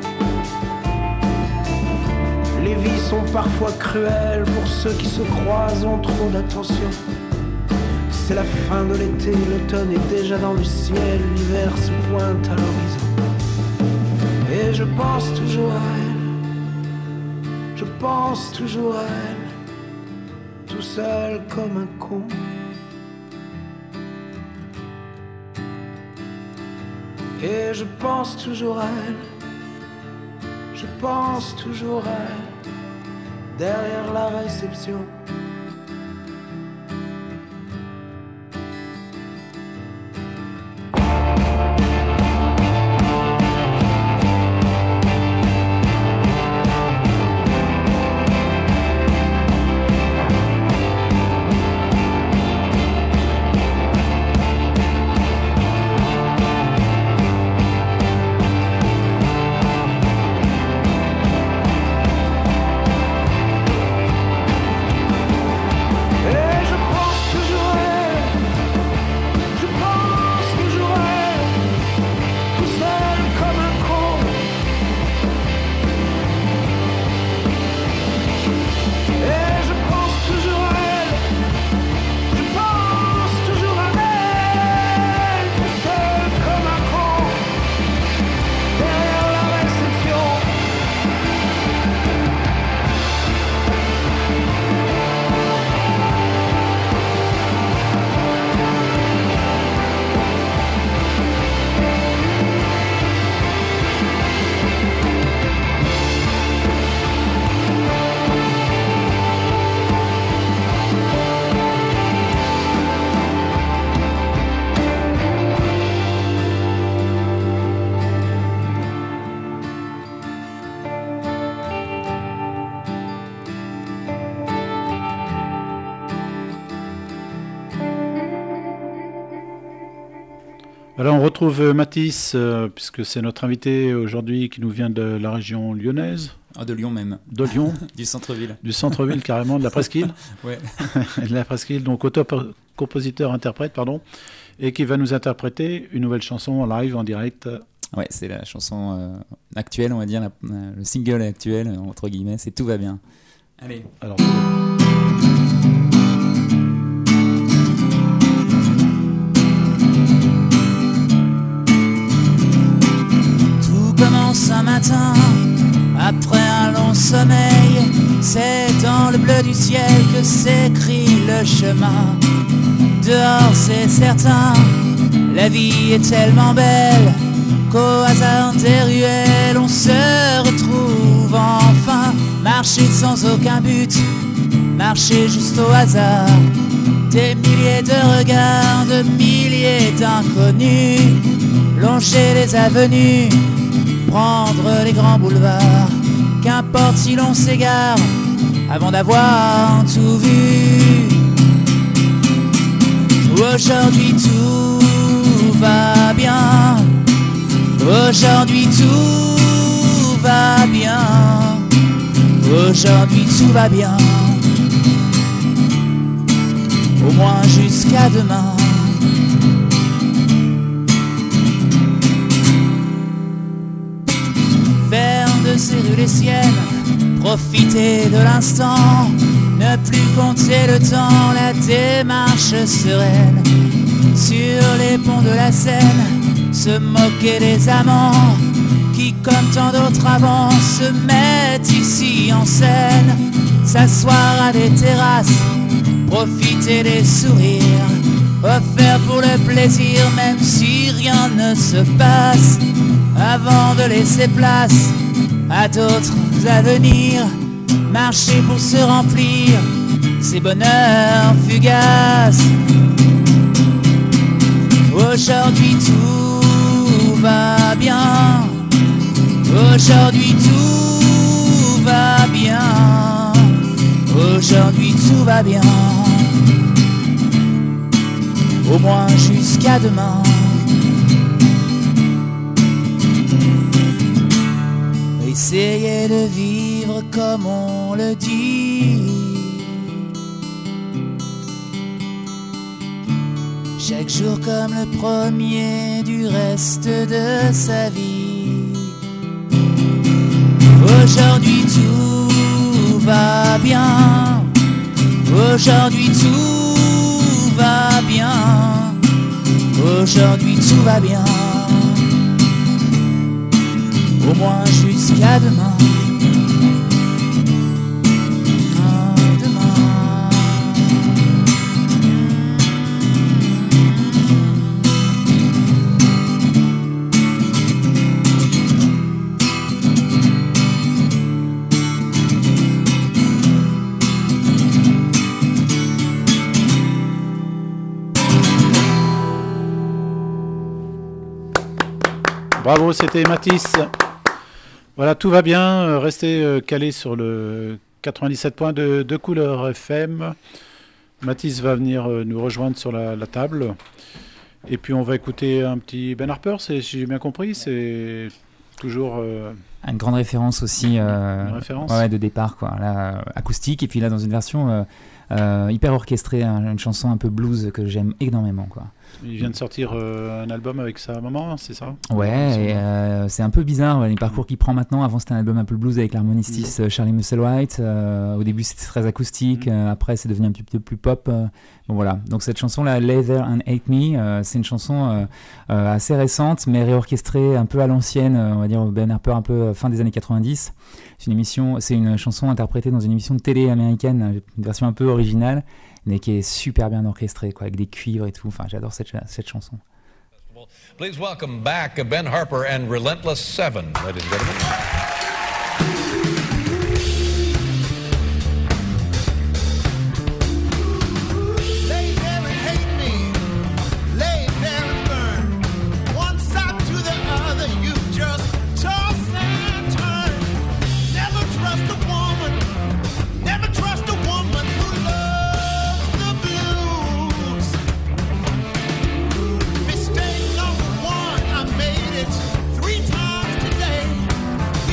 Les vies sont parfois cruelles pour ceux qui se croisent en trop d'attention. C'est la fin de l'été, l'automne est déjà dans le ciel, l'hiver se pointe à l'horizon. Et je pense toujours à elle, je pense toujours à elle, tout seul comme un con. Et je pense toujours à elle, je pense toujours à elle, derrière la réception. Alors on retrouve Mathis, puisque c'est notre invité aujourd'hui qui nous vient de la région lyonnaise. Ah, de Lyon même. De Lyon. Du centre-ville. Du centre-ville carrément, de la presqu'île. Ouais. De la presqu'île, donc auteur-compositeur-interprète, pardon, et qui va nous interpréter une nouvelle chanson en live, en direct. Ouais, c'est la chanson actuelle, on va dire, le single actuel, entre guillemets, c'est Tout va bien. Allez. Alors. Un matin, après un long sommeil, c'est dans le bleu du ciel que s'écrit le chemin. Dehors c'est certain, la vie est tellement belle qu'au hasard des ruelles on se retrouve enfin. Marcher sans aucun but, marcher juste au hasard. Des milliers de regards, de milliers d'inconnus, longer les avenues, prendre les grands boulevards, qu'importe si l'on s'égare avant d'avoir tout vu. Aujourd'hui tout va bien, aujourd'hui tout va bien, aujourd'hui tout va bien, au moins jusqu'à demain. Faire de ses rues les siennes, profiter de l'instant, Ne plus compter le temps, la démarche sereine. Sur les ponts de la Seine, se moquer des amants qui, comme tant d'autres avant, se mettent ici en scène. S'asseoir à des terrasses, profiter des sourires offerts pour le plaisir, même si rien ne se passe, avant de laisser place à d'autres avenirs. Marcher pour se remplir ces bonheurs fugaces. Aujourd'hui tout va bien. Aujourd'hui tout va bien. Aujourd'hui tout va bien. Au moins jusqu'à demain. Essayez de vivre comme on le dit. Chaque jour comme le premier du reste de sa vie. Aujourd'hui tout va bien. Aujourd'hui tout va bien. Aujourd'hui tout va bien. Au moins jusqu'à demain. Bravo, c'était Matisse. Voilà, tout va bien. Restez calés sur le 97 points de Couleur FM. Matisse va venir nous rejoindre sur la table. Et puis on va écouter un petit Ben Harper, si j'ai bien compris. C'est toujours... Une grande référence aussi de départ, quoi. Là, acoustique, et puis là dans une version hyper orchestrée, une chanson un peu blues que j'aime énormément, quoi. Il vient de sortir un album avec sa maman, c'est ça? Ouais, et c'est un peu bizarre les parcours qu'il prend maintenant. Avant c'était un album un peu blues avec l'harmoniciste Charlie Musselwhite. Au début c'était très acoustique, après c'est devenu un petit peu plus pop. Bon voilà, donc cette chanson-là, Lay There and Hate Me, c'est une chanson assez récente mais réorchestrée un peu à l'ancienne, on va dire Ben Harper un peu fin des années 90. C'est une chanson interprétée dans une émission de télé américaine, une version un peu originale, mais qui est super bien orchestrée, quoi, avec des cuivres et tout. Enfin, j'adore cette chanson. Please welcome back Ben Harper and Relentless 7, ladies and gentlemen. Mistake number one, I made it 3 times today.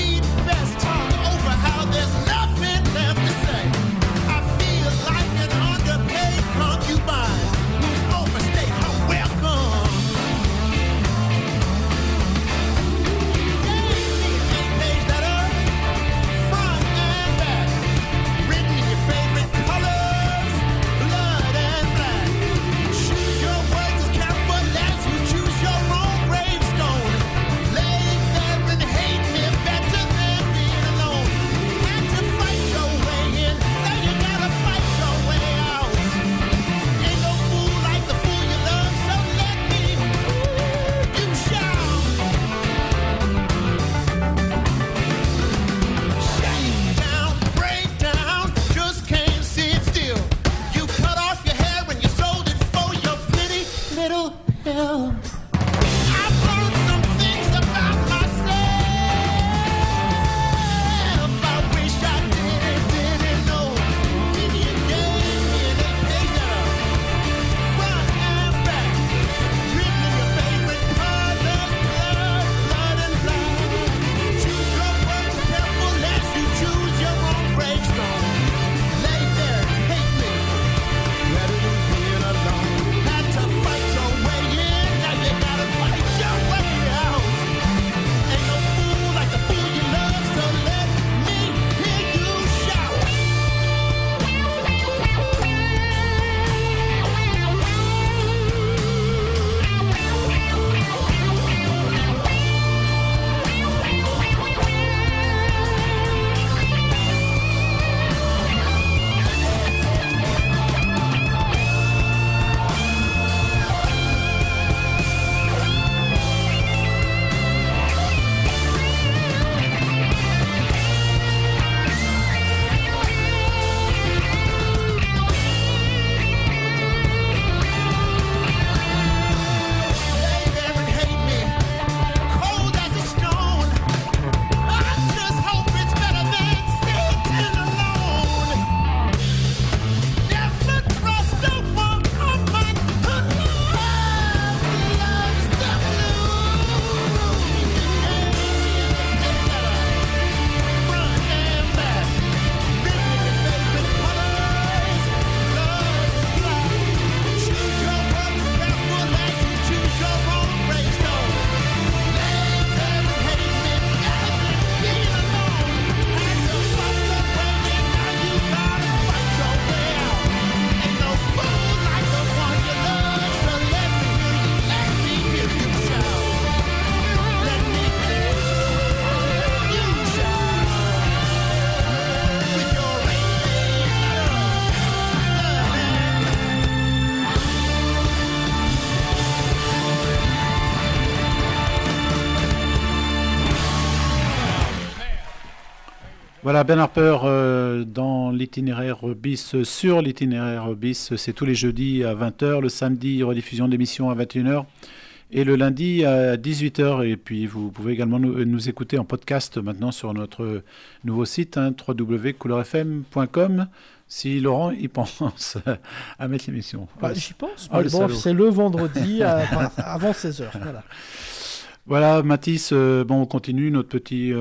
Voilà, Ben Harper dans l'itinéraire bis, sur l'itinéraire bis, c'est tous les jeudis à 20h, le samedi rediffusion d'émissions à 21h et le lundi à 18h. Et puis vous pouvez également nous écouter en podcast maintenant sur notre nouveau site, www.couleur-fm.com, si Laurent y pense à mettre l'émission. J'y pense, mais bon, c'est le vendredi avant 16h. Voilà. Voilà, Mathis, on continue notre petit...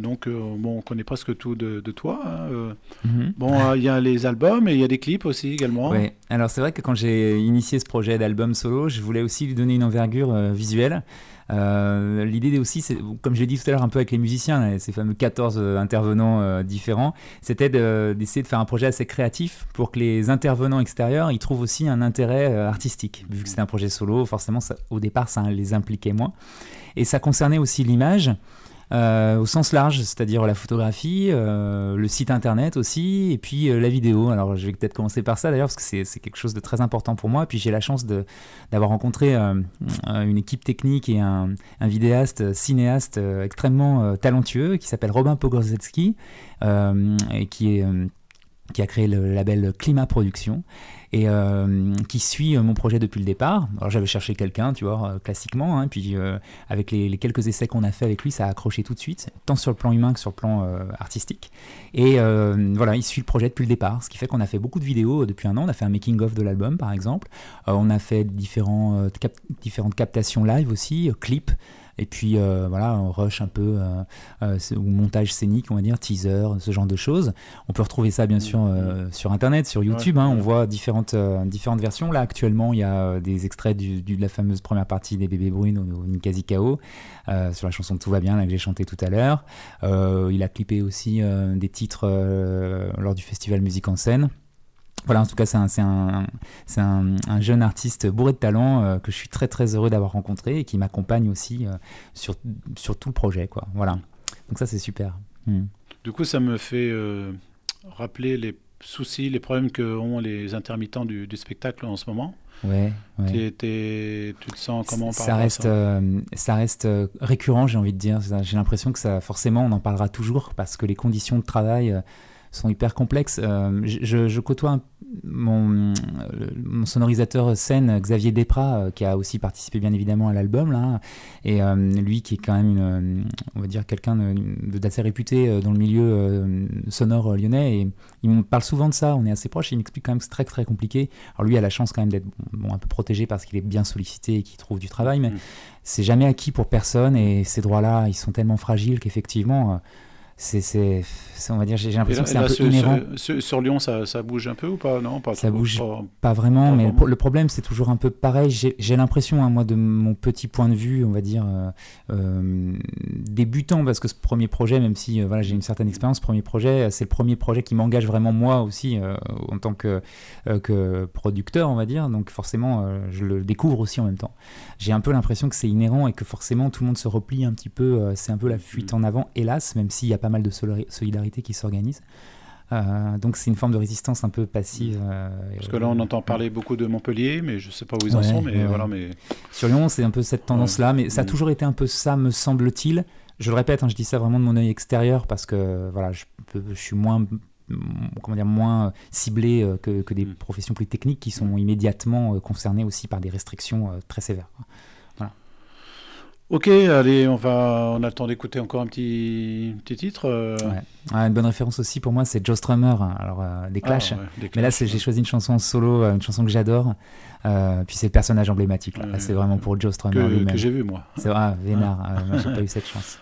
on connaît presque tout de toi. Il y a les albums et il y a des clips aussi également. Oui, alors c'est vrai que quand j'ai initié ce projet d'album solo, je voulais aussi lui donner une envergure visuelle. L'idée aussi, c'est, comme je l'ai dit tout à l'heure un peu avec les musiciens, ces fameux 14 intervenants différents, c'était d'essayer de faire un projet assez créatif pour que les intervenants extérieurs ils trouvent aussi un intérêt artistique. Vu que c'était un projet solo, forcément au départ ça les impliquait moins. Et ça concernait aussi l'image au sens large, c'est-à-dire la photographie, le site internet aussi, et puis la vidéo. Alors je vais peut-être commencer par ça d'ailleurs, parce que c'est quelque chose de très important pour moi. Et puis j'ai la chance d'avoir rencontré une équipe technique et un vidéaste, cinéaste extrêmement talentueux qui s'appelle Robin Pogorzelski, et qui a créé le label Climat Production et qui suit mon projet depuis le départ. Alors j'avais cherché quelqu'un, tu vois, classiquement, puis avec les quelques essais qu'on a fait avec lui, ça a accroché tout de suite, tant sur le plan humain que sur le plan artistique. Et voilà, il suit le projet depuis le départ, ce qui fait qu'on a fait beaucoup de vidéos depuis un an. On a fait un making-of de l'album, par exemple. On a fait différentes captations live aussi, clips. Et puis on rush un peu, ou montage scénique, on va dire, teaser, ce genre de choses. On peut retrouver ça bien sûr sur Internet, sur YouTube. On voit différentes versions. Là actuellement, il y a des extraits de la fameuse première partie des Bébés Brunes au Ninkasi Kao, sur la chanson Tout va bien, là, que j'ai chanté tout à l'heure. Il a clippé aussi des titres lors du festival Musique en scène. Voilà, en tout cas, c'est un jeune artiste bourré de talent que je suis très très heureux d'avoir rencontré et qui m'accompagne aussi sur tout le projet, quoi. Voilà. Donc ça, c'est super. Du coup, ça me fait rappeler les soucis, les problèmes qu'ont les intermittents du spectacle en ce moment. Ouais. Tu te sens comment par rapport à ça ? Ça reste récurrent, j'ai envie de dire. J'ai l'impression que ça, forcément, on en parlera toujours parce que les conditions de travail sont hyper complexes. Je côtoie mon sonorisateur scène, Xavier Desprats, qui a aussi participé bien évidemment à l'album, là, et lui qui est quand même on va dire quelqu'un d'assez réputé dans le milieu sonore lyonnais, et il me parle souvent de ça, on est assez proches, et il m'explique quand même que c'est très très compliqué. Alors lui a la chance quand même d'être un peu protégé parce qu'il est bien sollicité et qu'il trouve du travail, mais c'est jamais acquis pour personne, et ces droits-là ils sont tellement fragiles qu'effectivement on va dire, j'ai l'impression que c'est un peu inhérent. Sur Lyon, ça bouge un peu ou pas ? Non, pas ça trop, bouge pas vraiment, mais le problème, c'est toujours un peu pareil. J'ai l'impression, moi, de mon petit point de vue, on va dire, débutant, parce que ce premier projet, même si j'ai une certaine expérience, ce premier projet, c'est le premier projet qui m'engage vraiment, moi aussi, en tant que producteur, on va dire. Donc forcément, je le découvre aussi en même temps. J'ai un peu l'impression que c'est inhérent et que forcément, tout le monde se replie un petit peu. C'est un peu la fuite en avant, hélas, même s'il y a pas mal de solidarité qui s'organise. Donc c'est une forme de résistance un peu passive. Parce que là on entend parler beaucoup de Montpellier, mais je ne sais pas où ils en sont. Mais voilà, mais... Sur Lyon, c'est un peu cette tendance-là, mais ça a toujours été un peu ça, me semble-t-il. Je le répète, je dis ça vraiment de mon œil extérieur parce que voilà, je suis moins ciblé que des professions plus techniques qui sont immédiatement concernées aussi par des restrictions très sévères. Voilà. Ok, allez, on a le temps d'écouter encore un petit titre. Une bonne référence aussi pour moi, c'est Joe Strummer, des Clash. Des Clash. Mais là, j'ai choisi une chanson en solo, une chanson que j'adore. Puis c'est le personnage emblématique. Là, c'est vraiment pour Joe Strummer lui-même. Que j'ai vu, moi. C'est vrai, Vénard. Moi, j'ai pas eu cette chance.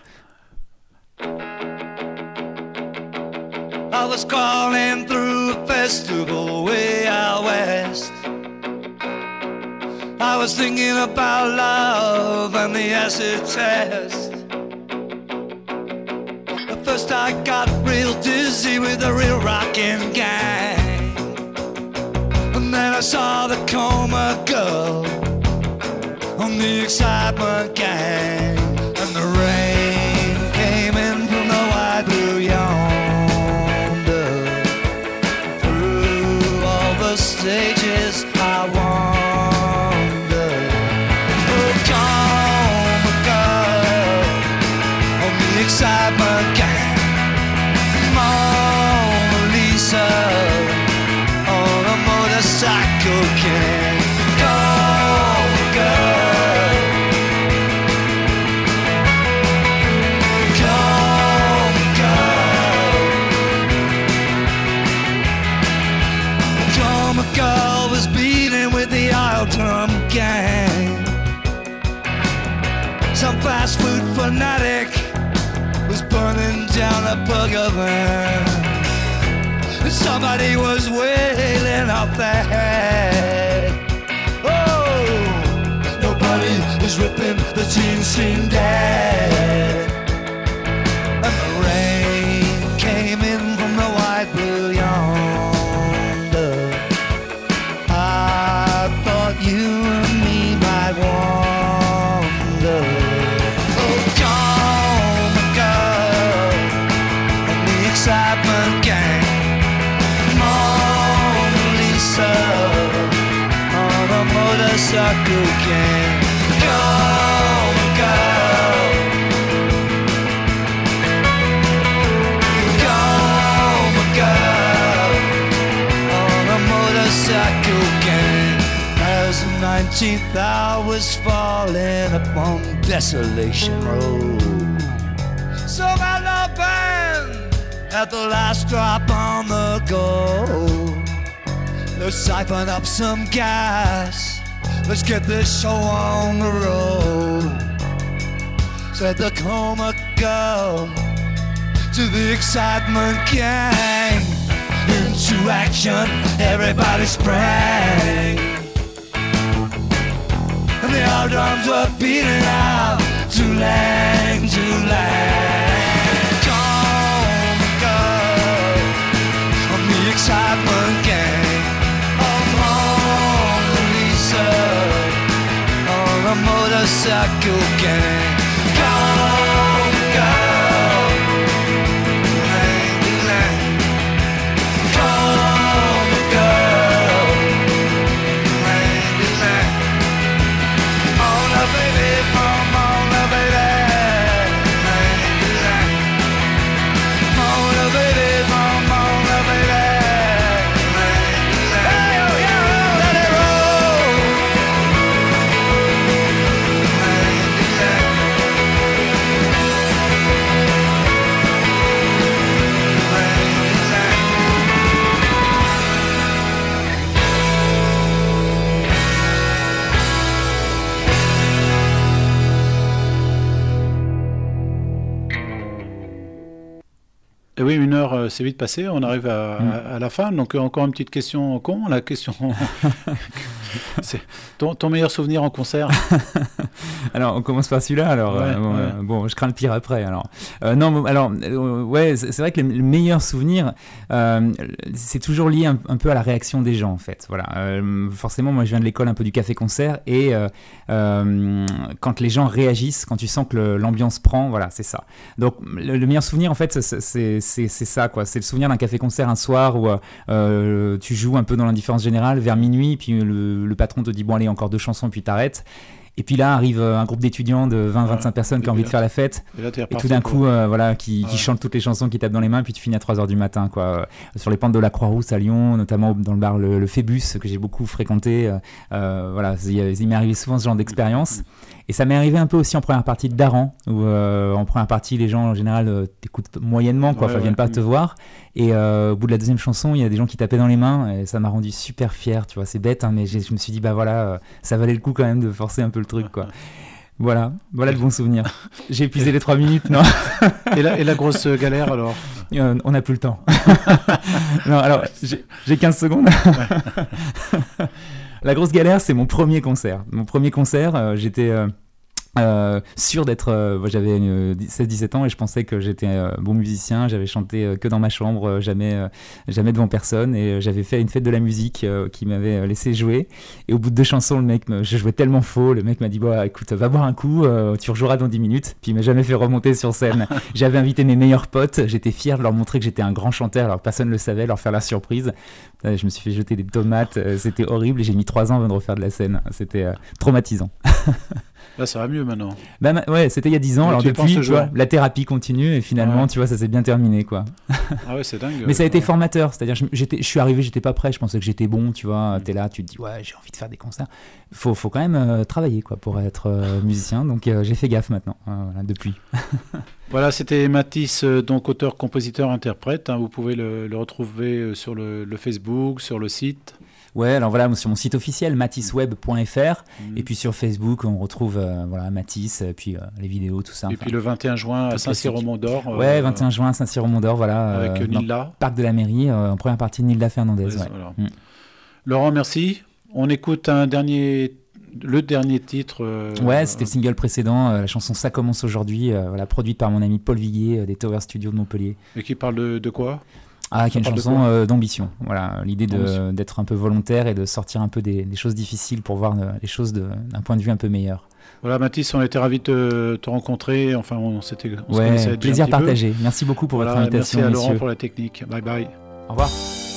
I was calling through a festival way out west. I was thinking about love and the acid test. At first I got real dizzy with the real rockin' gang, and then I saw the coma girl on the excitement gang, and the rain came in from the wide blue yonder. Through all the stages I won. Excitement gang, come on. fanatic was burning down a burger van. Somebody was wailing out there. Oh, nobody was ripping the teen scene dead. And the rain came in from the white blue yonder. I thought you and me might wander. Oh, come and go, and the excitement gang. Mona Lisa on a motorcycle can come and go. Come and go on a motorcycle can. As the 19th hour was falling upon Desolation Road, so my love band at the last drop on the go. Let's siphon up some gas. Let's get this show on the road. Said the coma girl to the excitement gang. Into action, everybody sprang. And the old drums were beating out. Too-lang, too-lang. Come and go on the excitement gang. Oh, Mona Lisa on a motorcycle gang. Come and go. Lang-lang. Come and go. Lang-lang. Mona, baby, Mona, baby. Lang-lang. Mona, baby, Mona, baby. Lang-lang. Hey, oh, yeah, let it roll. Lang-lang. Et oui, 1 heure, c'est vite passé. On arrive à la fin. Donc, encore une petite question con. La question, c'est ton meilleur souvenir en concert. Alors, on commence par celui-là. Alors, Ouais. bon, je crains le pire après. Alors, non, alors, ouais, c'est vrai que le meilleur souvenir, c'est toujours lié un peu à la réaction des gens, en fait. Voilà. Forcément, moi, je viens de l'école un peu du café-concert, et quand les gens réagissent, quand tu sens que l'ambiance prend, voilà, c'est ça. Donc, le meilleur souvenir, en fait, c'est ça, quoi. C'est le souvenir d'un café-concert un soir où tu joues un peu dans l'indifférence générale vers minuit, puis le patron te dit bon allez, encore 2 chansons, puis t'arrêtes. Et puis là arrive un groupe d'étudiants de 20-25 personnes qui ont envie de faire la fête, et tout d'un coup voilà, qui chantent toutes les chansons, qui tapent dans les mains, puis tu finis à 3h du matin, quoi. Sur les pentes de la Croix-Rousse à Lyon, notamment dans le bar le Phébus, que j'ai beaucoup fréquenté. Voilà, il m'est arrivé souvent ce genre d'expérience. Et ça m'est arrivé un peu aussi en première partie de Daran, où en première partie les gens en général t'écoutent moyennement, quoi, viennent pas te voir, et au bout de la deuxième chanson il y a des gens qui tapaient dans les mains, et ça m'a rendu super fier, tu vois. C'est bête, hein, mais je me suis dit bah voilà, ça valait le coup quand même de forcer un peu le truc, quoi. Voilà de bons souvenirs. J'ai épuisé les 3 minutes, non. Et la grosse galère alors? On n'a plus le temps. Non, alors j'ai 15 secondes. La grosse galère, c'est mon premier concert. J'étais sûr d'être... j'avais 16-17 ans et je pensais que j'étais bon musicien. J'avais chanté que dans ma chambre, jamais devant personne. Et j'avais fait une fête de la musique qui m'avait laissé jouer. Et au bout de 2 chansons, je jouais tellement faux. Le mec m'a dit bah, écoute, va boire un coup, tu rejoueras dans 10 minutes. Puis il m'a jamais fait remonter sur scène. J'avais invité mes meilleurs potes. J'étais fier de leur montrer que j'étais un grand chanteur. Alors personne ne le savait, leur faire la surprise. Je me suis fait jeter des tomates. C'était horrible. Et j'ai mis 3 ans avant de refaire de la scène. C'était traumatisant. Là, ça va mieux maintenant. Bah, ouais, c'était il y a 10 ans. Alors depuis, tu vois, la thérapie continue et finalement, tu vois, ça s'est bien terminé, quoi. Ah ouais, c'est dingue. Mais ça a été formateur. C'est-à-dire, je suis arrivé, j'étais pas prêt. Je pensais que j'étais bon, tu vois. T'es là, tu te dis, ouais, j'ai envie de faire des concerts. Faut quand même travailler, quoi, pour être musicien. Donc, j'ai fait gaffe maintenant, voilà, depuis. Voilà, c'était Mathis, donc auteur, compositeur, interprète. Hein, vous pouvez le retrouver sur le Facebook, sur le site. Ouais, alors voilà, sur mon site officiel, matissweb.fr, et puis sur Facebook, on retrouve Matisse, puis les vidéos, tout ça. Et puis le 21 juin à Saint-Cyr-au-Mont-d'Or. Ouais, 21 juin à Saint-Cyr-au-Mont-d'Or, voilà. Avec Nilda. Parc de la Mairie, en première partie de Nilda Fernandez. Ouais, voilà. Laurent, merci. On écoute le dernier titre. Ouais, c'était le single précédent, la chanson Ça commence aujourd'hui, produite par mon ami Paul Viguier des Tower Studios de Montpellier. Et qui parle de quoi ? Qui est une chanson d'ambition. Voilà, l'idée d'être un peu volontaire et de sortir un peu des choses difficiles pour voir les choses d'un point de vue un peu meilleur. Voilà, Mathis, on était ravis de te rencontrer. Enfin, on se connaissait déjà plaisir un petit partagé. peu. Merci beaucoup pour votre invitation. Merci à Laurent pour la technique. Bye bye. Au revoir.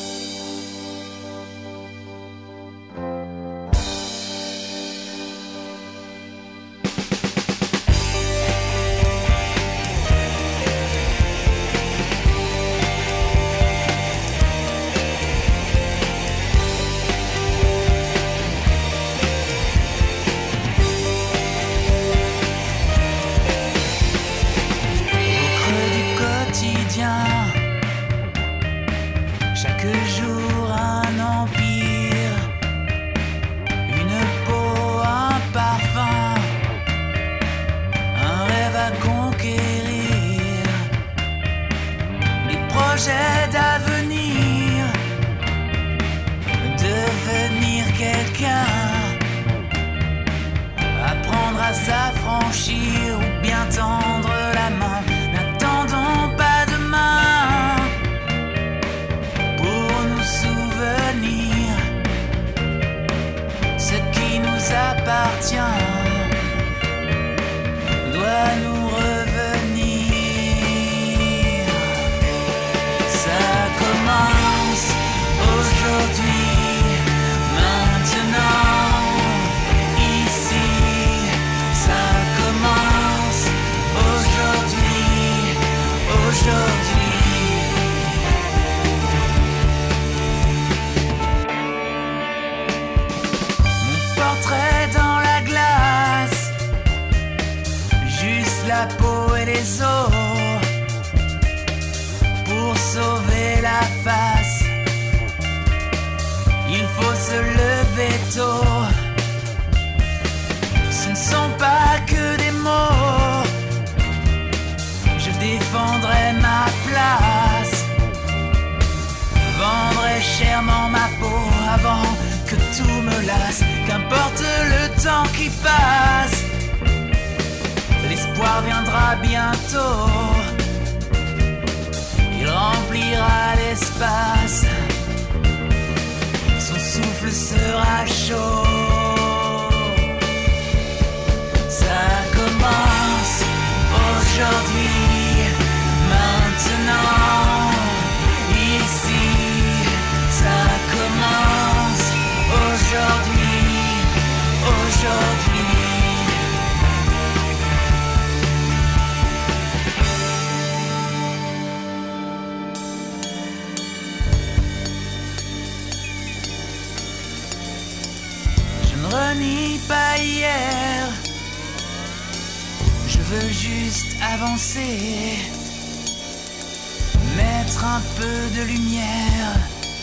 Mettre un peu de lumière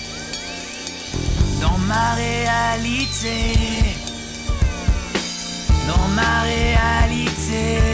dans ma réalité, dans ma réalité.